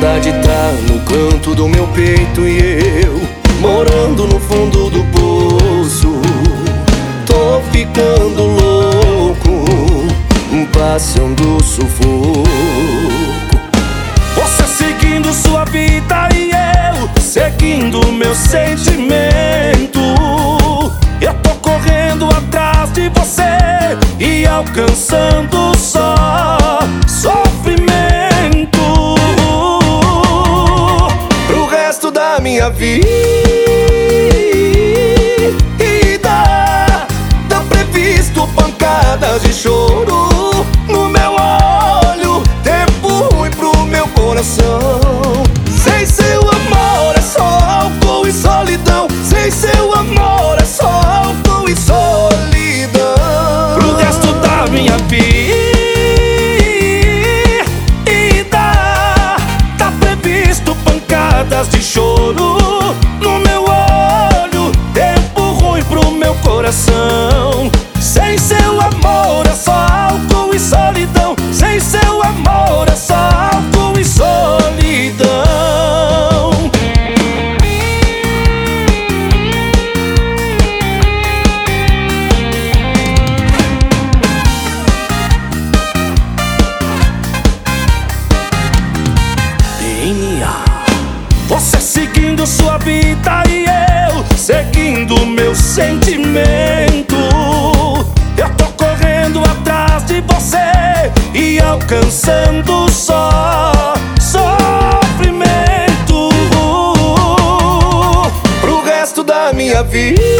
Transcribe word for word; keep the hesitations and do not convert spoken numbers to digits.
saudade tá no canto do meu peito e eu morando no fundo do poço. Tô ficando louco, passando sufoco. Você seguindo sua vida e eu seguindo meu sentimento. Eu tô correndo atrás de você e alcançando só sofrimento pro resto da minha vida. Tá previsto pancadas de choro no meu olho, tempo ruim pro meu coração. Sem seu amor é só álcool e solidão. Sem seu amor é só álcool e solidão pro resto da minha vida. Tá previsto pancadas de choro no meu olho, tempo ruim pro meu coração. Sem seu amor é só álcool e solidão. Sem seu amor é só álcool e solidão. D N A. Você seguindo sua vida e eu seguindo meu sentimento. Eu tô correndo atrás de você e alcançando só sofrimento pro resto da minha vida.